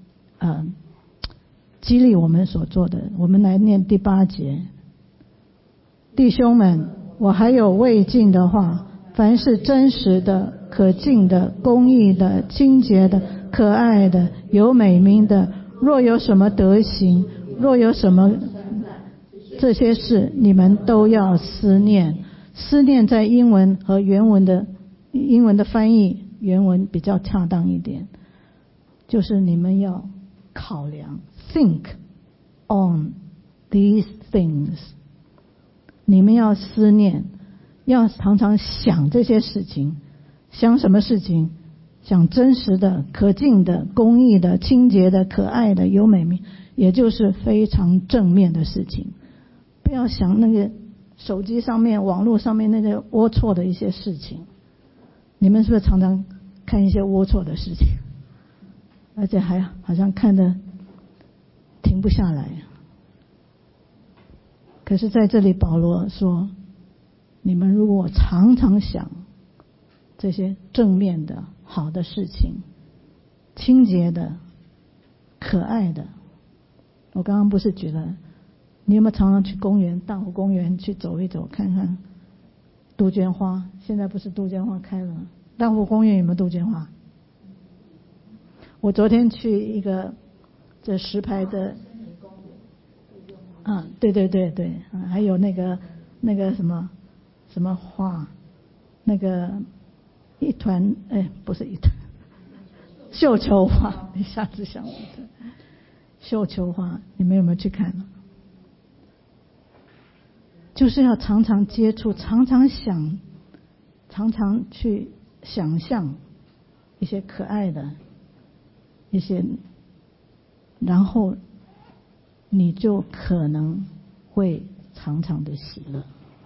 激励我们所做的。我们来念第8节。弟兄们，我还有未尽的话，凡是真实的、可敬的、公义的、清洁的、可爱的、有美名的，若有什么德行，若有什么这些事，你们都要思念。思念在英文和英文的翻译，原文比较恰当一点，就是你们要考量 think on these things， 你们要思念，要常常想这些事情。想什么事情？想真实的、可敬的、公义的、清洁的、可爱的、有美名，也就是非常正面的事情。不要想那个手机上面、网络上面那些龌龊的一些事情。你们是不是常常看一些龌龊的事情，而且还好像看得停不下来？可是在这里保罗说，你们如果常常想这些正面的好的事情，清洁的、可爱的。我刚刚不是举了，你有没有常常去公园、大湖公园去走一走，看看杜鹃花？现在不是杜鹃花开了吗？大湖公园有没有杜鹃花？我昨天去一个这石牌的对，还有那个什么花，那个一团不是一团，绣球花，一下子想不起来。绣球花，你们有没有去看？就是要常常接触，常常想，常常去想象一些可爱的一些，然后你就可能会常常的喜乐。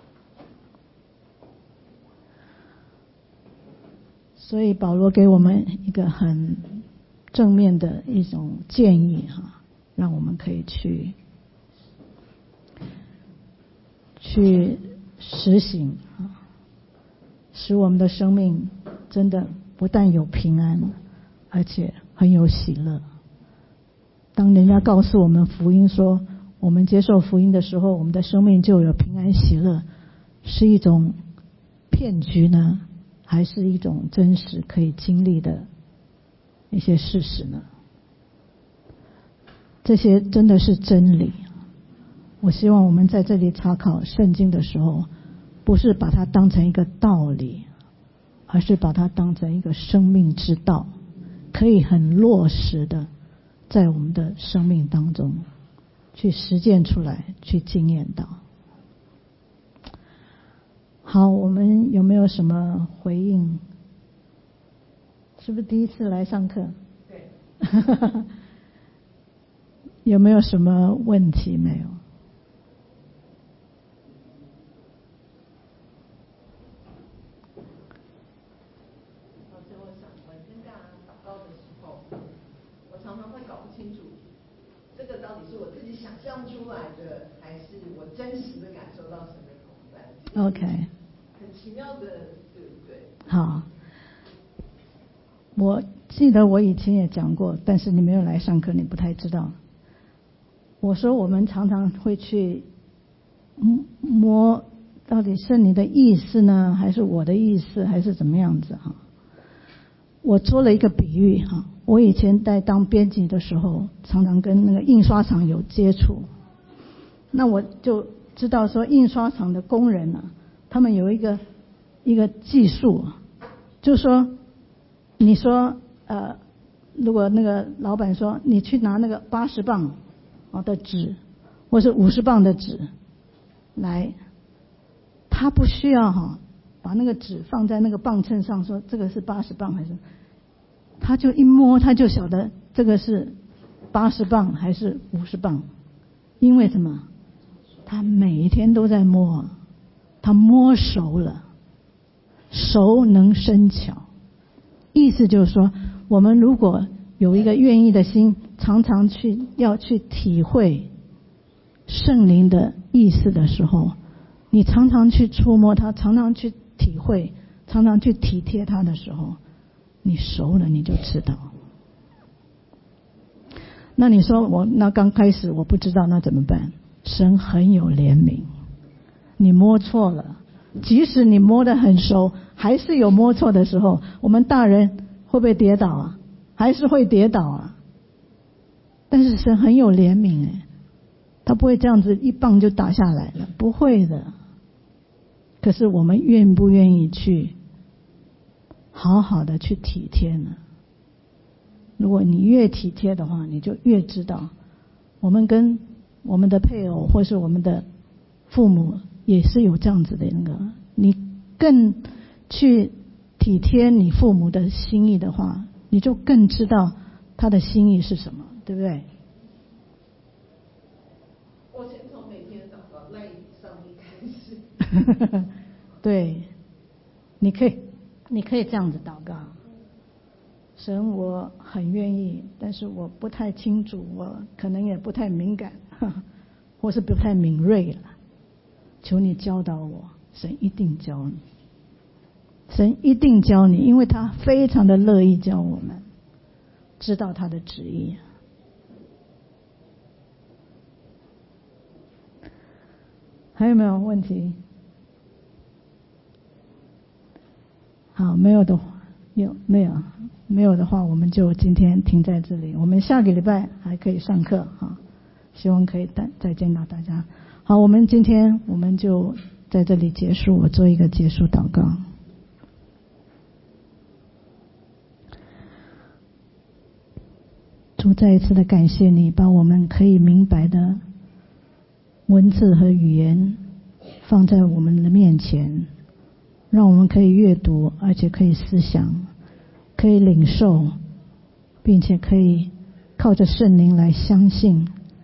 所以保罗给我们一个很正面的一种建议让我们可以去实行，使我们的生命真的不但有平安，而且很有喜乐。当人家告诉我们福音说我们接受福音的时候，我们的生命就有平安喜乐，是一种骗局呢，还是一种真实可以经历的一些事实呢？这些真的是真理。我希望我们在这里查考圣经的时候，不是把它当成一个道理，而是把它当成一个生命之道，可以很落实的在我们的生命当中去实践出来，去经验到。好，我们有没有什么回应？是不是第一次来上课？ 对。 有没有什么问题？没有。 老师，我想我跟大家祷告的时候，我常常会搞不清楚，这个到底是我自己想象出来的，还是我真实的感受到神的同在 ？OK。 很奇妙的，对不对？ 好。我记得我以前也讲过，但是你没有来上课，你不太知道。我说我们常常会去摸到底是你的意思呢，还是我的意思，还是怎么样子哈？我做了一个比喻哈，我以前在当编辑的时候，常常跟那个印刷厂有接触，那我就知道说印刷厂的工人呢，他们有一个技术，就是说你说如果那个老板说你去拿那个80磅的纸，或是50磅的纸来，他不需要把那个纸放在那个磅秤上说这个是80磅还是，他就一摸他就晓得这个是80磅还是50磅。因为什么？他每一天都在摸，他摸熟了，熟能生巧。意思就是说，我们如果有一个愿意的心，常常要去体会圣灵的意思的时候，你常常去触摸它，常常去体会，常常去体贴它的时候，你熟了你就知道。那你说那刚开始我不知道，那怎么办？神很有怜悯，你摸错了，即使你摸得很熟，还是有摸错的时候。我们大人会不会跌倒啊？还是会跌倒啊。但是神很有怜悯他不会这样子一棒就打下来了，不会的。可是我们愿不愿意去好好的去体贴呢？如果你越体贴的话，你就越知道，我们跟我们的配偶或是我们的父母也是有这样子的那个，你更去体贴你父母的心意的话，你就更知道他的心意是什么，对不对？ 我先从每天祷告赖上面开始。 对，你可以这样子祷告。神，我很愿意，但是我不太清楚，我可能也不太敏感，或是不太敏锐了。求你教导我，神一定教你，神一定教你，因为他非常的乐意教我们知道他的旨意。还有没有问题？好，没有的话，没有的话，我们就今天停在这里。我们下个礼拜还可以上课希望可以再见到大家。好，我们今天就在这里结束，我做一个结束祷告。主，再一次的感谢你，把我们可以明白的文字和语言放在我们的面前，让我们可以阅读，而且可以思想，可以领受，并且可以靠着圣灵来相信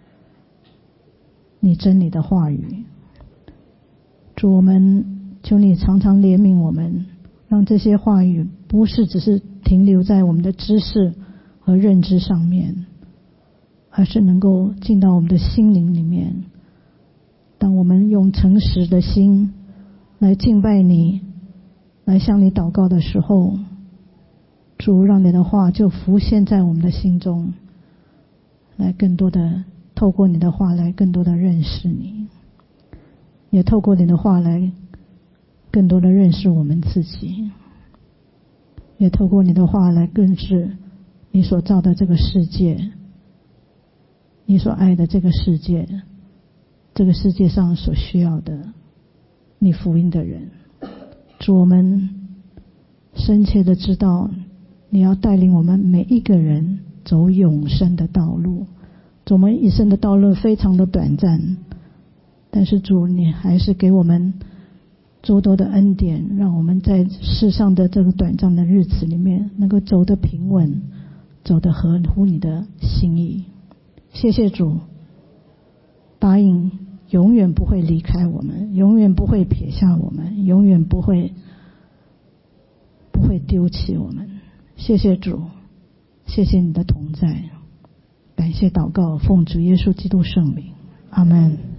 你真理的话语。主，我们求你常常怜悯我们，让这些话语不是只是停留在我们的知识和认知上面，而是能够进到我们的心灵里面。当我们用诚实的心来敬拜你，来向你祷告的时候，主让你的话就浮现在我们的心中，来更多的透过你的话来更多的认识你，也透过你的话来更多的认识我们自己，也透过你的话来认识你所造的这个世界，你所爱的这个世界，这个世界上所需要的你福音的人。主，我们深切的知道你要带领我们每一个人走永生的道路。主，我们一生的道路非常的短暂，但是主，你还是给我们诸多的恩典，让我们在世上的这个短暂的日子里面能够走得平稳，走得合乎你的心意。谢谢主，答应永远不会离开我们，永远不会撇下我们，永远不会丢弃我们。谢谢主，谢谢你的同在，感谢祷告，奉主耶稣基督圣名，阿们。